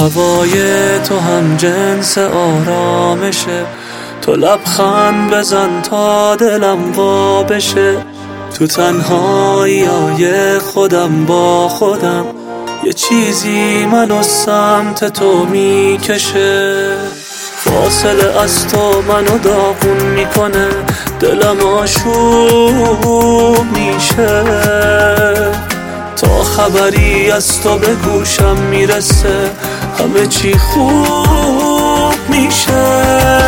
هوای تو هم جنس آرامشه، تو لبخند بزن تا دلم وا بشه. تو تنهایی های خودم با خودم، یه چیزی منو سمت تو میکشه. فاصله از تو منو داغون میکنه، دلم آشوب میشه. تا خبری از تو به گوشم میرسه، همه چی خوب میشه.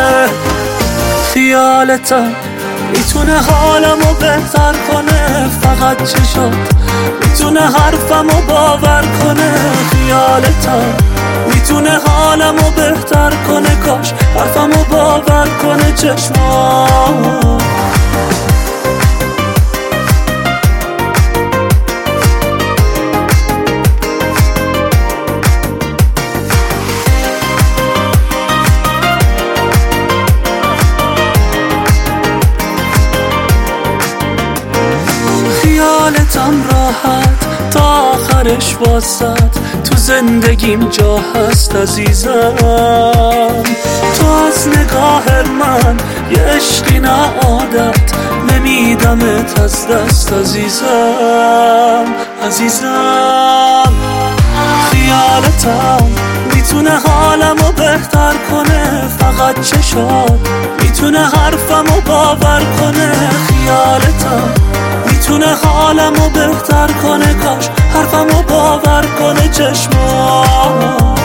خیالتم میتونه حالمو بهتر کنه، فقط چشات میتونه حرفمو باور کنه. خیالتم میتونه حالمو بهتر کنه، کاش حرفمو باور کنه چشمات. خیالتم راحت تا آخرش واسد، تو زندگیم جا هست عزیزم. تو از نگاه من یه عشقی نه عادت، نمیدمت از دست عزیزم. عزیزم خیالتم میتونه حالمو بهتر کنه، فقط چشات میتونه حرفمو باور کنه. خیالتم میتونه حالمو بهتر کنه، کاش حرفمو باور کنه چشمات.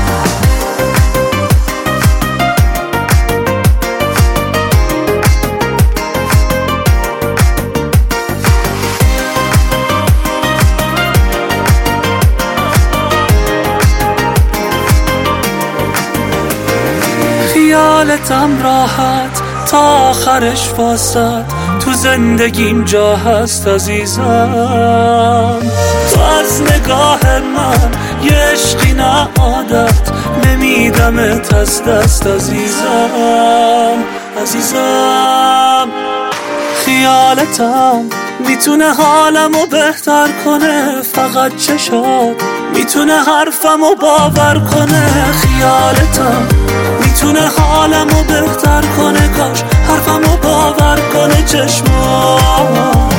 خیالتم راحت تا آخرش واسد، تو زندگیم جا هست عزیزم. تو از نگاه من یه عشقی نه عادت، نمیدمت از دست عزیزم. عزیزم خیالتم میتونه حالمو بهتر کنه، فقط چشات میتونه حرفمو باور کنه. خیالتم میتونه حالمو بهتر کنه، کاش حرفمو باور کنه چشمات.